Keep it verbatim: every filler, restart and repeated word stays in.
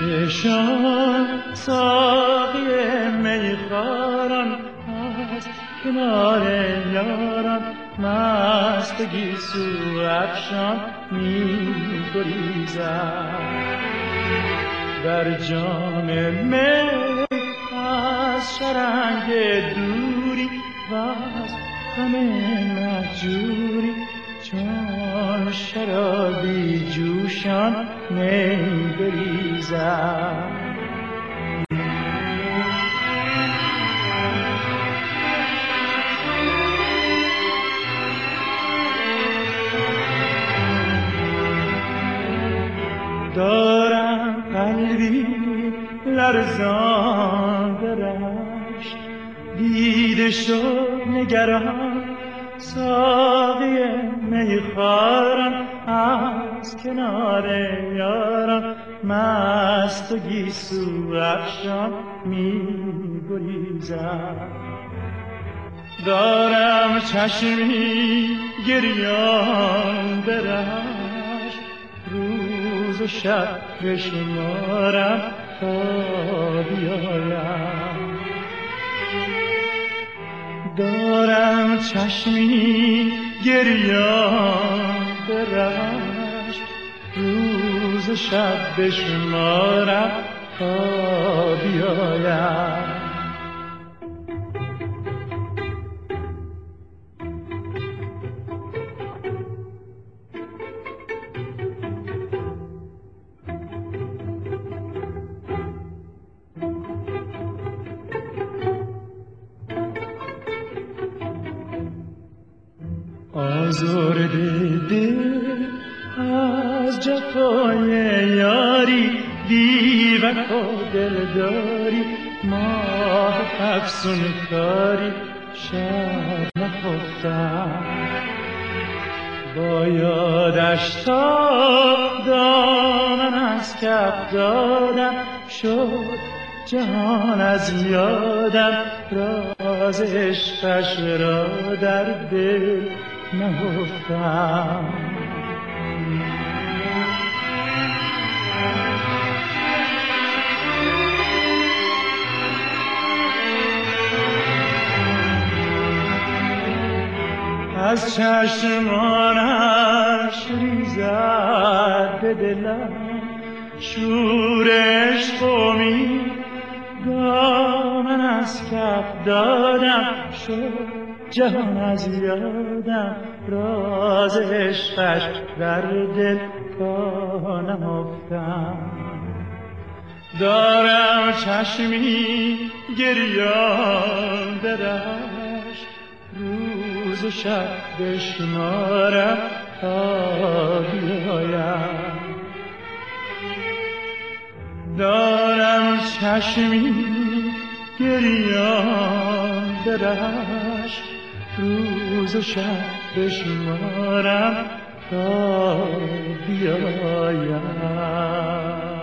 چشم ساقی میخواران از کنار یاران مست گیسو افشان می گریزد. در جام می از شرنگ دوری و از غم مهجوری چون شرابی جوشان می گریزد. دارم قلبی لرزان به رشک دیده شد نگران ساقی میخواران از کنار یاران مست و گیسو افشان می گریزد. دارم چشمی گریان به رشک روز و شب بشمارم تا بیایم. دارم چشمی گریان به رشک روز و شب بشمارم تا بیایم. آزرده دل از جفای یاری بی وفا دلداری ماه افسون کاری شب نخفتم. با یادش تا دامن از کف دادم شد جهان از یادم راز عشقش را در دل نهفتم. از چشمانش ریزد به دلم شور عشق و امید دامن از کف دادم شد جهان از یادم راز عشقش در دل پا نهفتم. دارم چشمی گریان به رشک روز و شب بشمارم تا بیایم. دارم چشمی گریان به رشک روز و شب بشمارم تا بیایم.